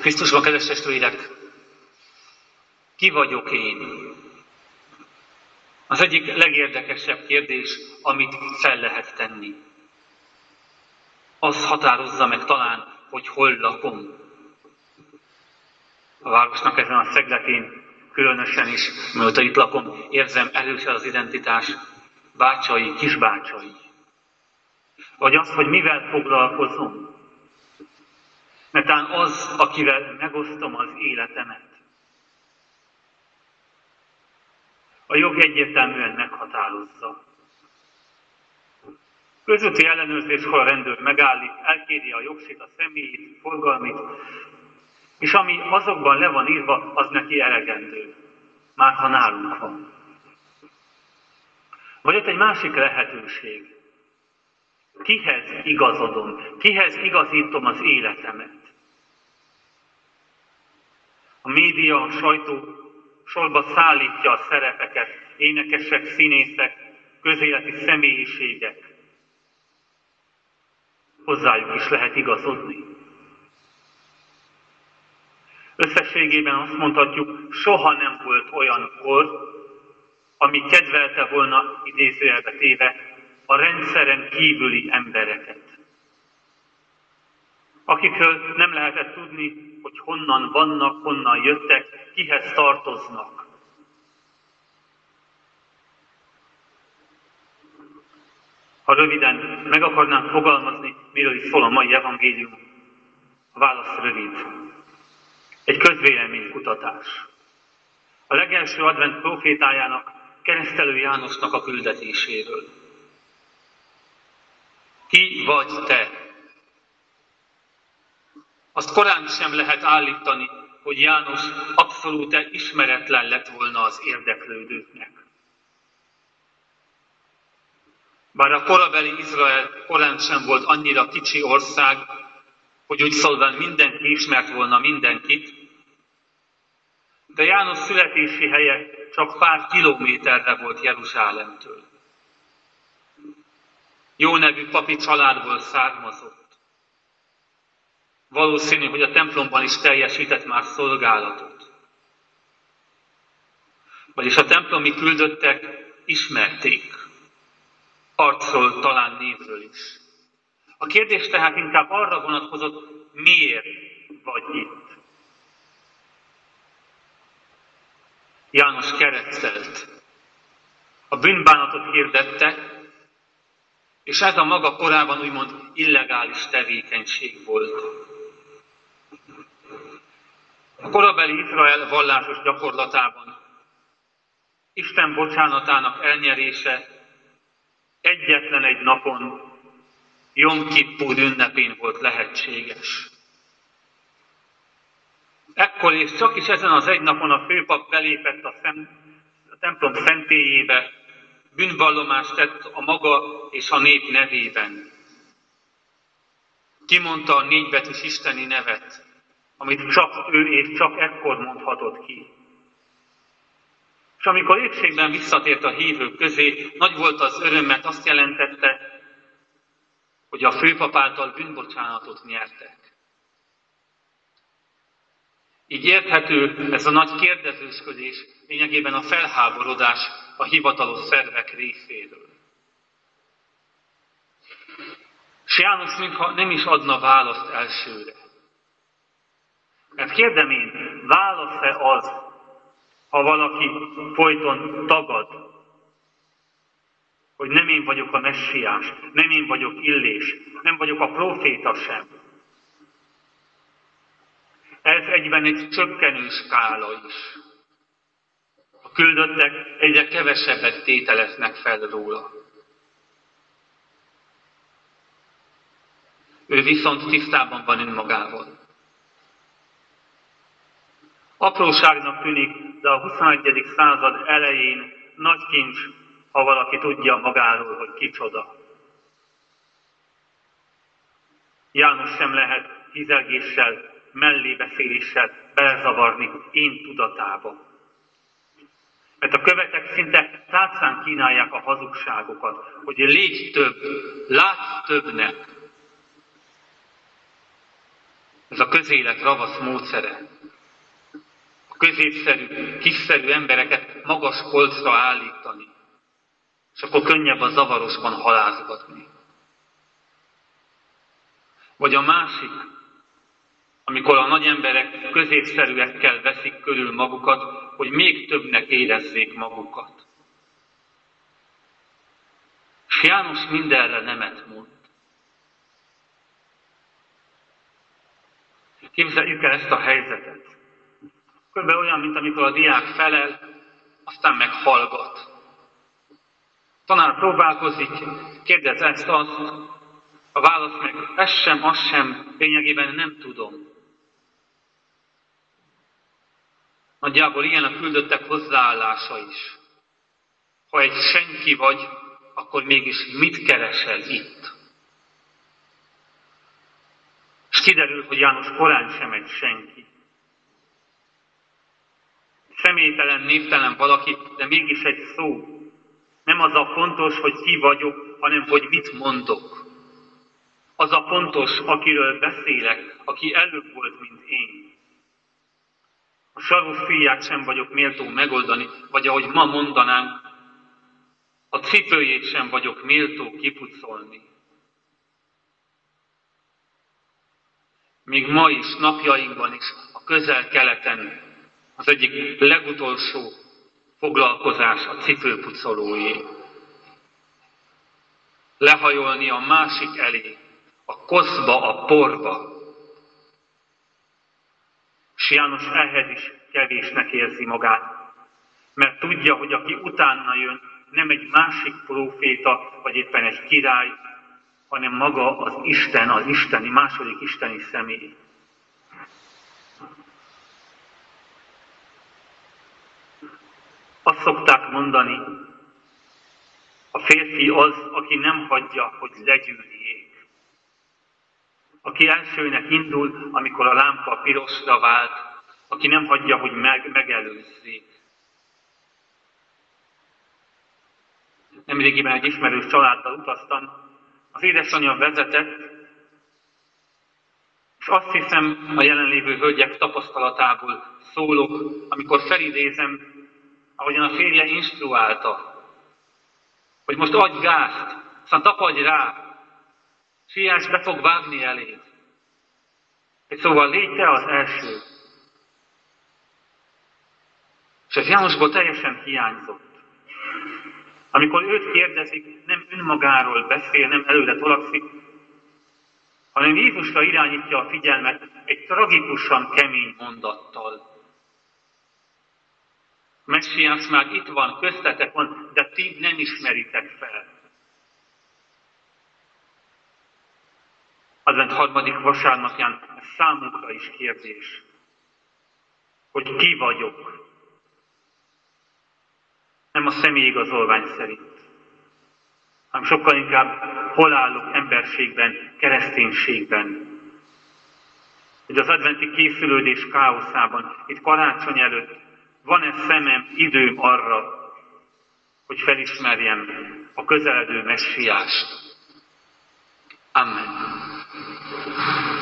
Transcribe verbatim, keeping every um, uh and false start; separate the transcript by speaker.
Speaker 1: Krisztusban, kedves testvérek, ki vagyok én? Az egyik legérdekesebb kérdés, amit fel lehet tenni. Az határozza meg talán, hogy hol lakom. A városnak ezen a szegletén különösen is, mióta itt lakom, érzem erősen az identitás, bácsai, kisbácsai. Vagy az, hogy mivel foglalkozom. Netán az, akivel megosztom az életemet. A jog egyértelműen meghatározza. Közúti ellenőrzéskor a rendőr megállít, elkéri a jogsit, a személyit, forgalmit, és ami azokban le van írva, az neki elegendő. Már ha nálunk van. Vagy ott egy másik lehetőség. Kihez igazodom? Kihez igazítom az életemet? A média, a sajtó sorba szállítja a szerepeket, énekesek, színészek, közéleti személyiségek. Hozzájuk is lehet igazodni. Összességében azt mondhatjuk, soha nem volt olyan kor, ami kedvelte volna, idézőjelbe téve, a rendszeren kívüli embereket. Akikről nem lehetett tudni, hogy honnan vannak, honnan jöttek, kihez tartoznak. Ha röviden meg akarnánk fogalmazni, miről is szól a mai evangélium, a válasz rövid. Egy közvéleménykutatás. A legelső advent profétájának, Keresztelő Jánosnak a küldetéséről. Ki vagy te? Azt korán sem lehet állítani, hogy János abszolút ismeretlen lett volna az érdeklődőknek. Bár a korabeli Izrael korán sem volt annyira kicsi ország, hogy úgy szólván mindenki ismert volna mindenkit, de János születési helye csak pár kilométerre volt Jeruzsálemtől. Jó nevű papi családból származott. Valószínű, hogy a templomban is teljesített már szolgálatot. Vagyis a templomi küldöttek ismerték. Arcról, talán névről is. A kérdés tehát inkább arra vonatkozott, miért vagy itt. János keresztelt. A bűnbánatot hirdette, és ez a maga korában úgymond illegális tevékenység volt. A korabeli Izrael vallásos gyakorlatában Isten bocsánatának elnyerése egyetlen egy napon, Jom Kippur ünnepén volt lehetséges. Ekkor és csak is ezen az egy napon a főpap belépett a, szem, a templom szentélyébe, bűnvallomást tett a maga és a nép nevében. Kimondta a négybetűs isteni nevet, amit csak ő és csak ekkor mondhatott ki. És amikor épségben visszatért a hívők közé, nagy volt az öröm, mert azt jelentette, hogy a főpap által bűnbocsánatot nyertek. Így érthető ez a nagy kérdezősködés, lényegében a felháborodás a hivatalos szervek részéről. És János mintha nem is adna választ elsőre. Mert kérdem én, válasz-e az, ha valaki folyton tagad, hogy nem én vagyok a messiás, nem én vagyok Illés, nem vagyok a próféta sem. Ez egyben egy csökkenő skála is. A küldöttek egyre kevesebbet tételeznek fel róla. Ő viszont tisztában van önmagával. Apróságnak tűnik, de a huszonegyedik század elején nagy kincs, ha valaki tudja magáról, hogy kicsoda. János sem lehet hizelgéssel, mellébeszéléssel belezavarni én tudatába. Mert a követek szinte tálcán kínálják a hazugságokat, hogy légy több, lát többnek. Ez a közélet ravasz módszere. A középszerű, kiszerű embereket magas polcra állítani, és akkor könnyebb a zavarosban halázgatni. Vagy a másik, amikor a nagy emberek középszerűekkel veszik körül magukat, hogy még többnek érezzék magukat. És János mindenre nemet mond. Képzeljük el ezt a helyzetet. Körülbelül olyan, mint amikor a diák felel, aztán meg hallgat. Tanár próbálkozik, kérdez ezt, azt, a válasz meg ez sem, az sem, lényegében nem tudom. Nagyjából ilyen a küldöttek hozzáállása is. Ha egy senki vagy, akkor mégis mit keresel itt? És kiderül, hogy János korán sem egy senki. Személytelen, névtelen valaki, de mégis egy szó. Nem az a fontos, hogy ki vagyok, hanem hogy mit mondok. Az a fontos, akiről beszélek, aki előbb volt, mint én. A sarokfíját sem vagyok méltó megoldani, vagy ahogy ma mondanánk, a cipőjét sem vagyok méltó kipucolni. Még ma is, napjainkban is, a Közel-Keleten az egyik legutolsó foglalkozás a cipőpucolóé. Lehajolni a másik elé, a koszba, a porba. És János ehhez is kevésnek érzi magát, mert tudja, hogy aki utána jön, nem egy másik próféta, vagy éppen egy király, hanem maga az Isten, az isteni, második isteni személy. Azt szokták mondani, a férfi az, aki nem hagyja, hogy legyűrjék. Aki elsőnek indul, amikor a lámpa pirosra vált, aki nem hagyja, hogy meg, megelőzzék. Nemrégiben egy ismerős családdal utaztam, az édesanyja vezetett, és azt hiszem a jelenlévő hölgyek tapasztalatából szólok, amikor felidézem, ahogyan a férje instruálta, hogy most adj gázt, aztán tapadj rá, Siess, be fog vágni eléd. Egy szóval légy te az első. És ez Jánosból teljesen hiányzott. Amikor őt kérdezik, nem önmagáról beszél, nem előre tolakszik, hanem Jézusra irányítja a figyelmet egy tragikusan kemény mondattal. Messiás már itt van, köztetek van, de ti nem ismeritek fel. Advent harmadik vasárnapján számunkra is kérdés, hogy ki vagyok. Nem a személyigazolvány szerint, hanem sokkal inkább hol állok emberségben, kereszténységben. Hogy az adventi készülődés káoszában, itt karácsony előtt van-e szemem, időm arra, hogy felismerjem a közeledő messiást. Amen.